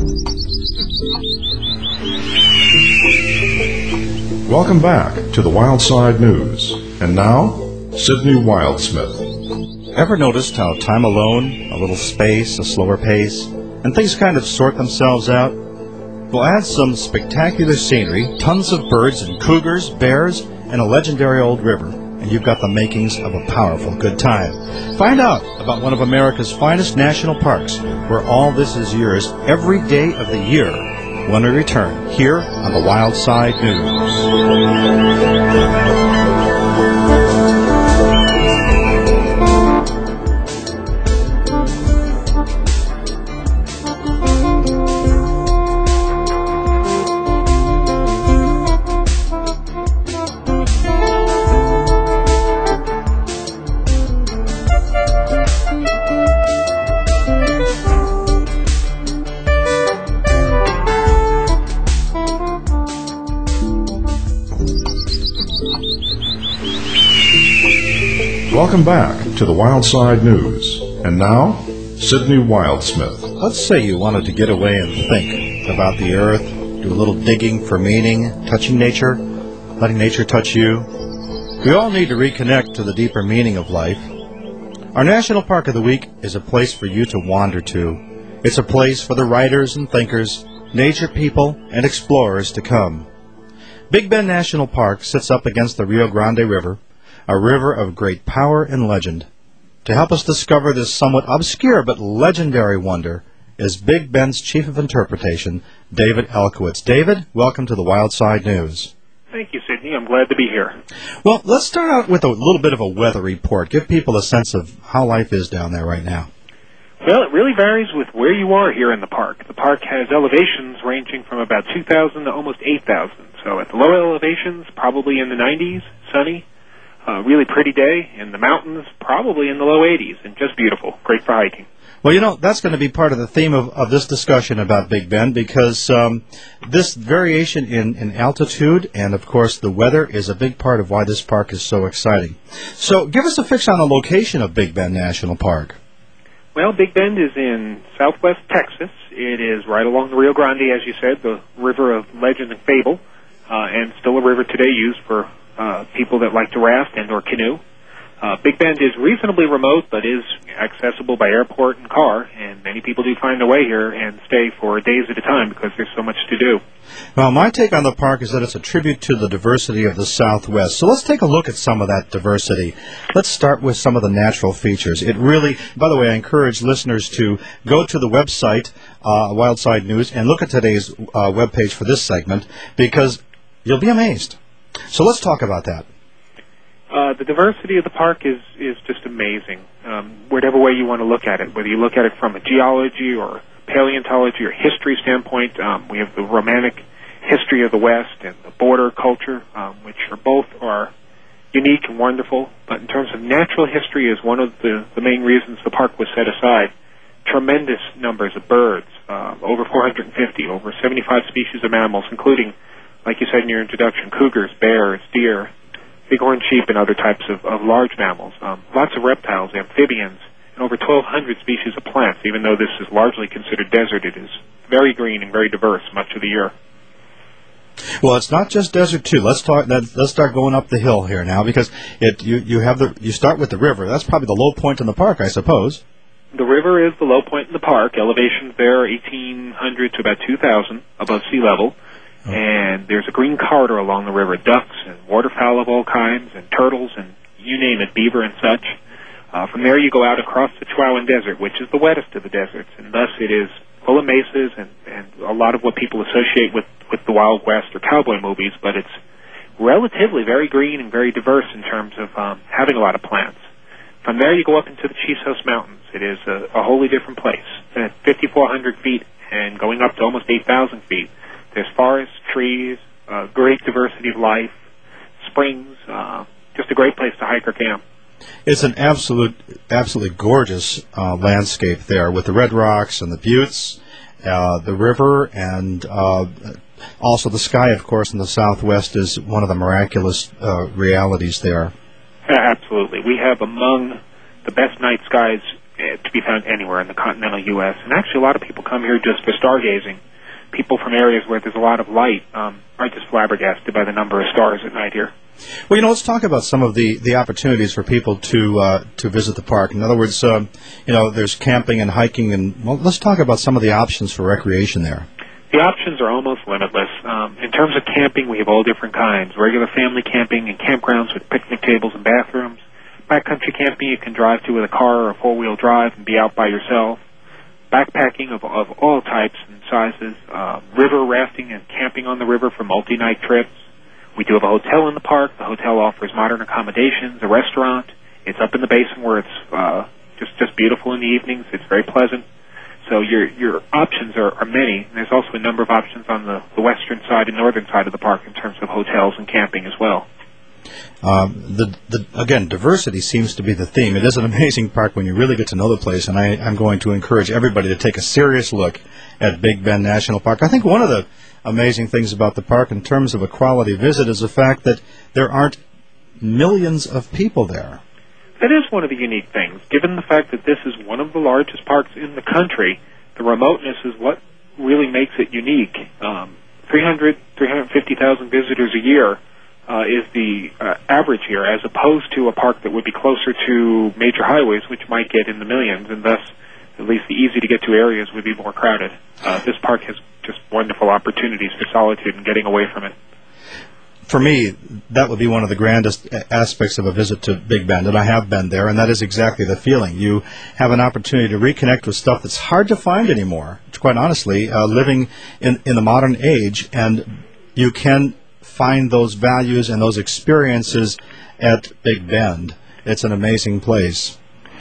Welcome back to the Wildside News. And now, Sidney Wildsmith. Ever noticed how time alone, a little space, a slower pace, and things kind of sort themselves out? We'll add some spectacular scenery, tons of birds and cougars, bears, and a legendary old river, and you've got the makings of a powerful good time. Find out about one of America's finest national parks, where all this is yours every day of the year when we return here on the Wildside News. Welcome back to the Wildside News. And now, Sidney Wildsmith. Let's say you wanted to get away and think about the earth, do a little digging for meaning, touching nature, letting nature touch you. We all need to reconnect to the deeper meaning of life. Our National Park of the Week is a place for you to wander to. It's a place for the writers and thinkers, nature people, and explorers to come. Big Bend National Park sits up against the Rio Grande River, a river of great power and legend. To help us discover this somewhat obscure but legendary wonder is Big Bend's Chief of Interpretation, David Elkowitz. David, welcome to the Wildside News. Thank you, Sidney. I'm glad to be here. Well, let's start out with a little bit of a weather report. Give people a sense of how life is down there right now. Well, it really varies with where you are here in the park. The park has elevations ranging from about 2,000 to almost 8,000. So at the low elevations, probably in the 90s, sunny. Really pretty day. In the mountains, probably in the low 80s, and just beautiful. Great for hiking. Well, you know, that's going to be part of the theme of this discussion about Big Bend, because this variation in altitude and, of course, the weather is a big part of why this park is so exciting. So give us a fix on the location of Big Bend National Park. Well, Big Bend is in southwest Texas. It is right along the Rio Grande, as you said, the river of legend and fable, and still a river today used for people that like to raft and or canoe. Big Bend is reasonably remote, but is accessible by airport and car, and many people do find their way here and stay for days at a time because there's so much to do. Well, my take on the park is that it's a tribute to the diversity of the Southwest. So let's take a look at some of that diversity. Let's start with some of the natural features. It really, by the way, I encourage listeners to go to the website, Wildside News, and look at today's webpage for this segment, because you'll be amazed. So let's talk about that. The diversity of the park is just amazing, whatever way you want to look at it, whether you look at it from a geology or paleontology or history standpoint. We have the romantic history of the West and the border culture, which both are unique and wonderful. But in terms of natural history is one of the main reasons the park was set aside. Tremendous numbers of birds, over 450, over 75 species of mammals, including, like you said in your introduction, cougars, bears, deer, bighorn sheep, and other types of large mammals. Lots of reptiles, amphibians, and over 1,200 species of plants. Even though this is largely considered desert, it is very green and very diverse much of the year. Well, it's not just desert too. Let's start going up the hill here now, because you start with the river. That's probably the low point in the park, I suppose. The river is the low point in the park. Elevations there are 1,800 to about 2,000 above sea level. And there's a green corridor along the river, ducks and waterfowl of all kinds, and turtles, and you name it, beaver and such. From there you go out across the Chihuahuan Desert, which is the wettest of the deserts, and thus it is full of mesas and a lot of what people associate with the Wild West or cowboy movies, but it's relatively very green and very diverse in terms of having a lot of plants. From there you go up into the Chisos Mountains. It is a wholly different place. At 5,400 feet and going up to almost 8,000 feet. There's forests, trees, great diversity of life, springs, just a great place to hike or camp. It's an absolutely gorgeous landscape there, with the red rocks and the buttes, the river, and also the sky, of course, in the Southwest is one of the miraculous realities there. Absolutely. We have among the best night skies to be found anywhere in the continental U.S. And actually, a lot of people come here just for stargazing. People from areas where there's a lot of light are just flabbergasted by the number of stars at night here. Well, let's talk about some of the opportunities for people to visit the park. In other words, there's camping and hiking, and let's talk about some of the options for recreation there. The options are almost limitless. In terms of camping, we have all different kinds. Regular family camping and campgrounds with picnic tables and bathrooms. Backcountry camping you can drive to with a car or a four-wheel drive and be out by yourself. Backpacking of all types and sizes. River rafting and camping on the river for multi-night trips. We do have a hotel in the park. The hotel offers modern accommodations, a restaurant. It's up in the basin where it's just beautiful in the evenings. It's very pleasant. So your options are many. There's also a number of options on the western side and northern side of the park in terms of hotels and camping as well. Again, diversity seems to be the theme. It is an amazing park when you really get to know the place, and I'm going to encourage everybody to take a serious look at Big Bend National Park. I think one of the amazing things about the park in terms of a quality visit is the fact that there aren't millions of people there. That is one of the unique things. Given the fact that this is one of the largest parks in the country, the remoteness is what really makes it unique. 350,000 visitors a year is the average here, as opposed to a park that would be closer to major highways, which might get in the millions, and thus at least the easy-to-get-to areas would be more crowded. This park has just wonderful opportunities for solitude and getting away from it. For me, that would be one of the grandest aspects of a visit to Big Bend, and I have been there, and that is exactly the feeling. You have an opportunity to reconnect with stuff that's hard to find anymore, quite honestly, living in the modern age, and you can find those values and those experiences at Big Bend. It's an amazing place.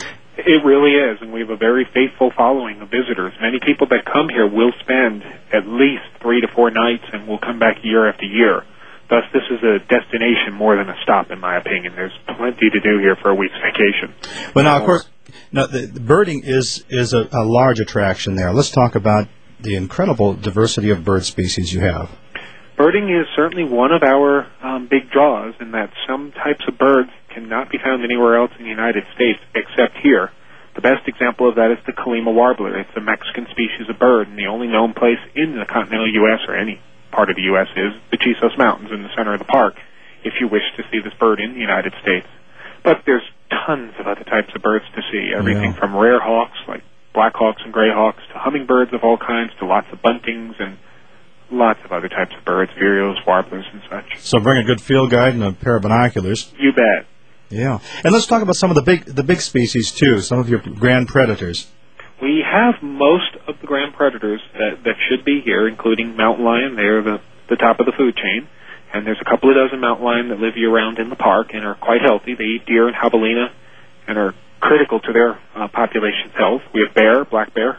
It really is, and we have a very faithful following of visitors. Many people that come here will spend at least 3 to 4 nights and will come back year after year. Thus, this is a destination more than a stop, in my opinion. There's plenty to do here for a week's vacation. Well, now, of course, the birding is a large attraction there. Let's talk about the incredible diversity of bird species you have. Birding is certainly one of our big draws in that some types of birds cannot be found anywhere else in the United States except here. The best example of that is the Colima warbler. It's a Mexican species of bird, and the only known place in the continental U.S. or any part of the U.S. is the Chisos Mountains in the center of the park, if you wish to see this bird in the United States. But there's tons of other types of birds to see, everything from rare hawks like black hawks and gray hawks to hummingbirds of all kinds to lots of buntings and lots of other types of birds, vireos, warblers, and such. So bring a good field guide and a pair of binoculars. You bet. Yeah. And let's talk about some of the big species, too, some of your grand predators. We have most of the grand predators that should be here, including mountain lion. They're the top of the food chain. And there's a couple of dozen mountain lion that live year-round in the park and are quite healthy. They eat deer and javelina and are critical to their population's health. We have bear, black bear,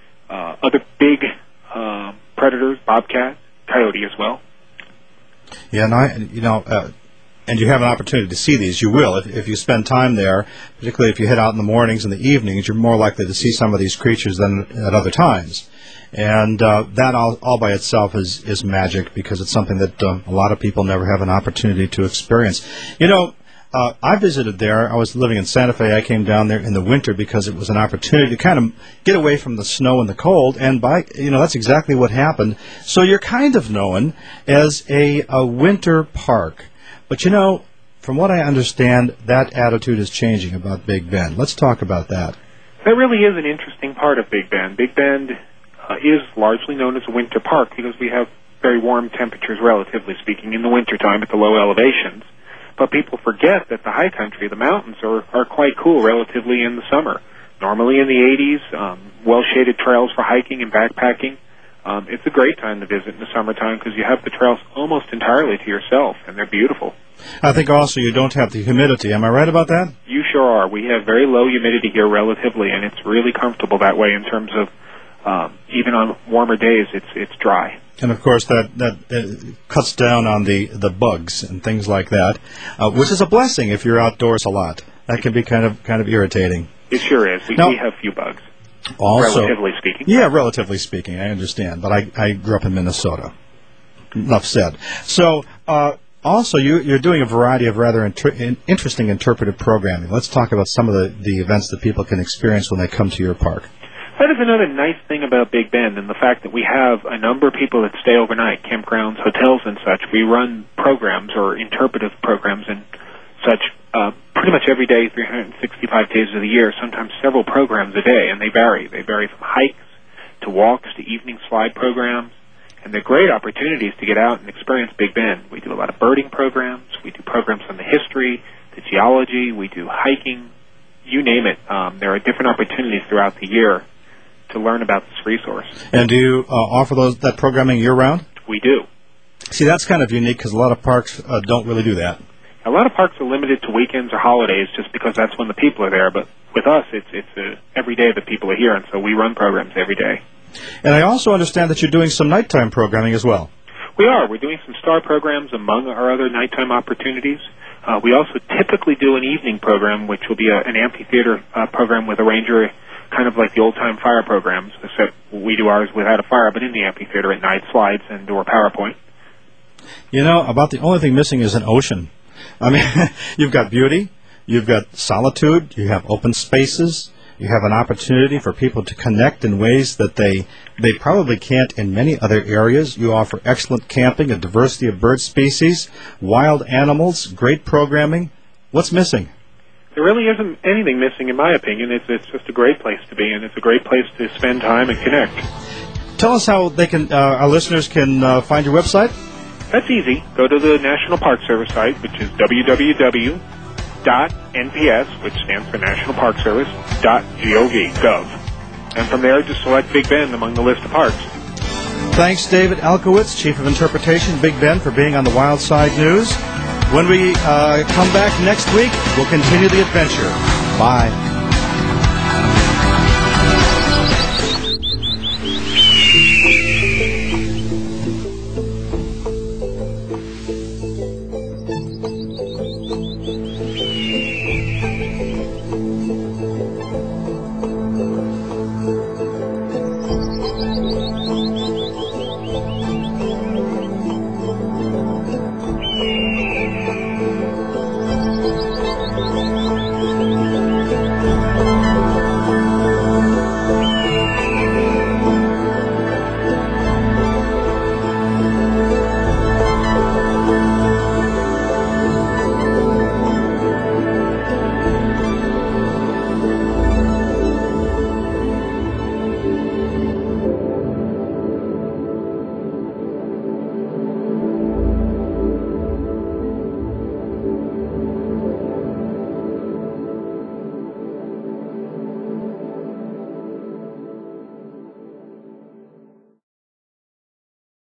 other big predators, bobcat, coyote as well. Yeah, and and you have an opportunity to see these. You will if you spend time there, particularly if you head out in the mornings and the evenings. You're more likely to see some of these creatures than at other times, and that all by itself is magic, because it's something that a lot of people never have an opportunity to experience. I visited there. I was living in Santa Fe. I came down there in the winter because it was an opportunity to kind of get away from the snow and the cold, and that's exactly what happened. So you're kind of known as a winter park. But from what I understand, that attitude is changing about Big Bend. Let's talk about that. That really is an interesting part of Big Bend. Big Bend is largely known as a winter park because we have very warm temperatures, relatively speaking, in the wintertime at the low elevations. But people forget that the high country, the mountains, are quite cool relatively in the summer. Normally in the 80s, well-shaded trails for hiking and backpacking. It's a great time to visit in the summertime because you have the trails almost entirely to yourself, and they're beautiful. I think also you don't have the humidity. Am I right about that? You sure are. We have very low humidity here relatively, and it's really comfortable that way in terms of even on warmer days, it's dry. And of course, that cuts down on the bugs and things like that, which is a blessing if you're outdoors a lot. That can be kind of irritating. It sure is. We have few bugs. Also, relatively speaking. Yeah, relatively speaking, I understand. But I grew up in Minnesota. Enough said. So Also, you're doing a variety of rather interesting interpretive programming. Let's talk about some of the events that people can experience when they come to your park. That is another nice thing about Big Bend, and the fact that we have a number of people that stay overnight, campgrounds, hotels, and such. We run programs or interpretive programs and such pretty much every day, 365 days of the year, sometimes several programs a day, and they vary. They vary from hikes to walks to evening slide programs, and they're great opportunities to get out and experience Big Bend. We do a lot of birding programs. We do programs on the history, the geology. We do hiking. You name it. There are different opportunities throughout the year to learn about this resource. And do you offer that programming year-round? We do. See, that's kind of unique because a lot of parks don't really do that. A lot of parks are limited to weekends or holidays just because that's when the people are there. But with us, it's every day that people are here, and so we run programs every day. And I also understand that you're doing some nighttime programming as well. We are. We're doing some star programs among our other nighttime opportunities. We also typically do an evening program, which will be an amphitheater program with a ranger, kind of like the old-time fire programs, except we do ours without a fire, but in the amphitheater at night, slides and or PowerPoint. You know, about the only thing missing is an ocean. I mean, you've got beauty, you've got solitude, you have open spaces, you have an opportunity for people to connect in ways that they probably can't in many other areas. You offer excellent camping, a diversity of bird species, wild animals, great programming. What's missing? There really isn't anything missing, in my opinion. It's just a great place to be, and it's a great place to spend time and connect. Tell us how they can, our listeners can find your website. That's easy. Go to the National Park Service site, which is www.nps, which stands for National Park Service, .gov. And from there, just select Big Bend among the list of parks. Thanks, David Elkowitz, Chief of Interpretation, Big Bend, for being on the Wild Side News. When we come back next week, we'll continue the adventure. Bye.